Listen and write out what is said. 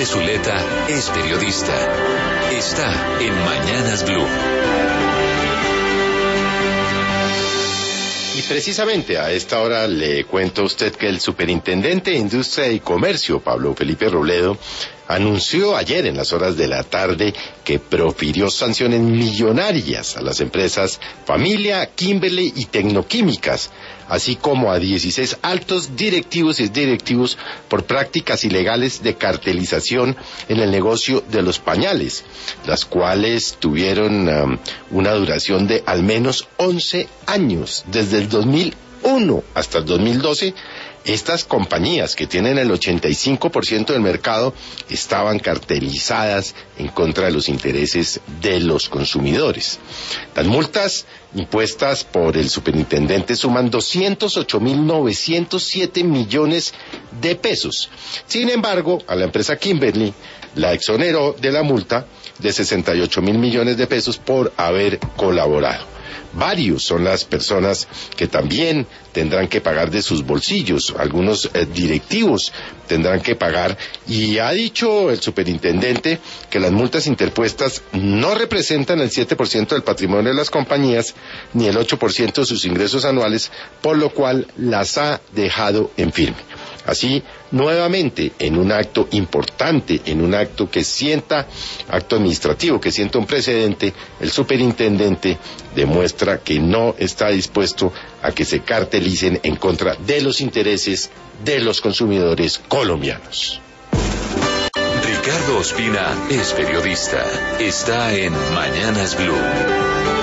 Jorge Zuleta es periodista. Está en Mañanas Blue. Y precisamente a esta hora le cuento a usted que el superintendente de Industria y Comercio, Pablo Felipe Robledo, anunció ayer en las horas de la tarde que profirió sanciones millonarias a las empresas Familia, Kimberly y Tecnoquímicas, así como a 16 altos directivos y exdirectivos por prácticas ilegales de cartelización en el negocio de los pañales, las cuales tuvieron una duración de al menos 11 años, desde el 2001 hasta el 2012. Estas compañías, que tienen el 85% del mercado, estaban cartelizadas en contra de los intereses de los consumidores. Las multas impuestas por el superintendente suman 208.907 millones de pesos. Sin embargo, a la empresa Kimberly la exoneró de la multa de 68.000 millones de pesos por haber colaborado. Varios son las personas que también tendrán que pagar de sus bolsillos, algunos directivos tendrán que pagar, y ha dicho el superintendente que las multas interpuestas no representan el 7% del patrimonio de las compañías, ni el 8% de sus ingresos anuales, por lo cual las ha dejado en firme. Así, nuevamente, en un acto importante, en un acto acto administrativo que sienta un precedente, el superintendente demuestra que no está dispuesto a que se cartelicen en contra de los intereses de los consumidores colombianos. Ricardo Ospina es periodista. Está en Mañanas Blue.